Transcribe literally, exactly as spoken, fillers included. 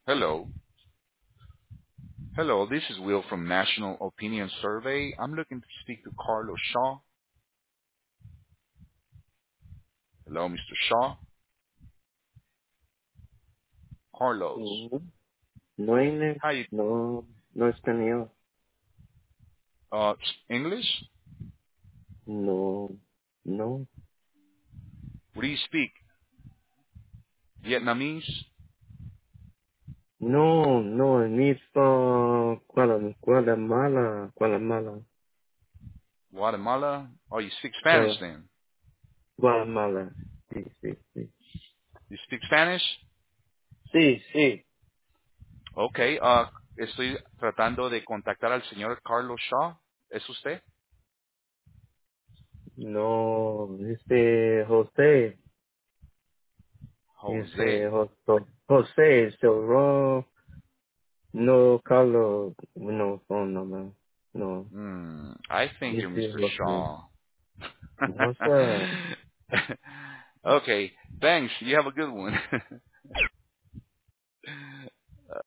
Hello. Hello, this is Will from National Opinion Survey. I'm looking to speak to Carlos Shaw. Hello, mister Shaw. Carlos. No, no English, How you, no, no español, uh, English? no, no, What do you speak? Vietnamese? no, no, ni for Guatemala, Guatemala, Guatemala, Guatemala? Oh, you speak Spanish Guatemala, then? Guatemala. Sí, sí, sí. You speak Spanish? Sí, sí. Okay, uh, estoy tratando de contactar al señor Carlos Shaw. ¿Es usted? No, este José, este Jose. José, José, so wrong. No, Carlos, no phone number. No, Hmm, I think you're este mister José. Shaw. No, sir. Okay, thanks. You have a good one.